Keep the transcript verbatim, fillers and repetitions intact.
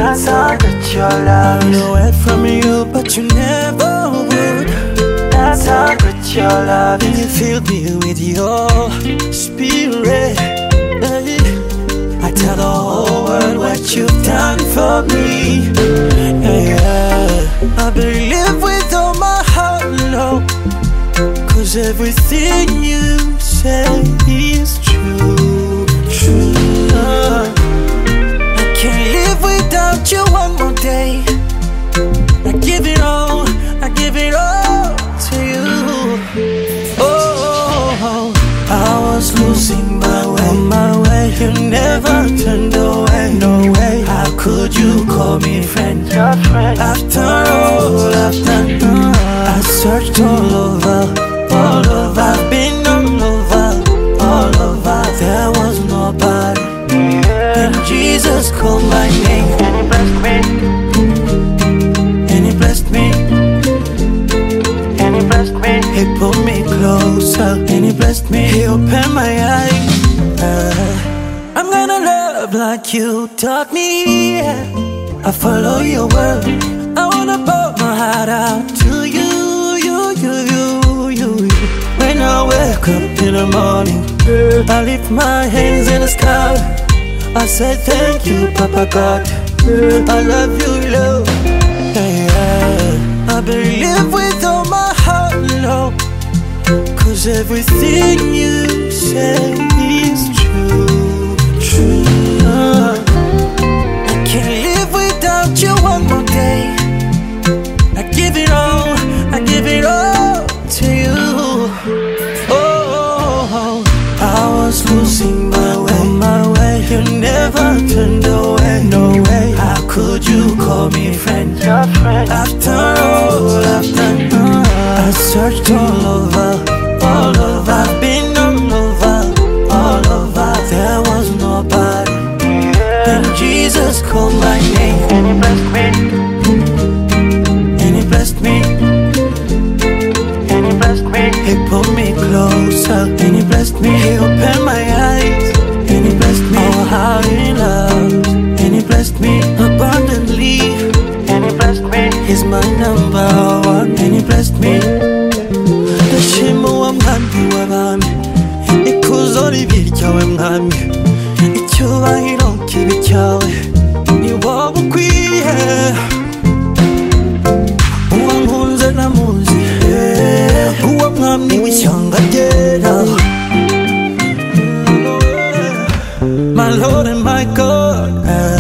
That's all that your love is. I know it from you, but you never would. That's all that your love And is. you fill me with your spirit. Hey. I tell the whole world what you've done for me. Yeah, yeah. I believe with all my heart, Lord, 'cause everything you say is true, true. Uh, I can't live without you one more day. I give it all, I give it all to you. Oh, I was losing my way, my way. You never turned away, no way. How could you call me friend? Your friend. After all I've done, uh, I searched all over, all over. I've been all over, all over. There was nobody. Yeah. And Jesus called my name, And he blessed me. and he blessed me. And he blessed me. He pulled me closer, and he blessed me. He opened my eyes. Uh, I'm gonna love like you taught me. Yeah. I follow your word. I wanna pour my heart out to you, you, you, you, you, you. When I wake up in the morning, I lift my hands in the sky. I say thank you, Papa God. I love you, Lord. Yeah, yeah. I believe with all my heart, Lord, 'cause everything you say is true, true. Uh, I can't live without you one more day. I give it all, I give it all to you. Oh, I was losing my way, my way. You never turned away, no way. How could you call me friend? Your friend. After all I've done, uh, I searched all over, all over. I've been all over, all over. There was nobody. Yeah. And Jesus called my name, And he blessed me. and he blessed me. And he blessed me. He pulled me closer, and he blessed me. He opened my eyes, and he blessed me. Oh, how he loves, and he blessed me abundantly. And he blessed me. He's my number one, and he blessed me. Ndashima wa mwami w'abami, ikuzo ribe ryawe mwami, icyubahiro kibe cyawe, ni wowe ukwiye. Uwankunze namuzi, uwo mwami w'ishyanga ryera. My Lord and my God.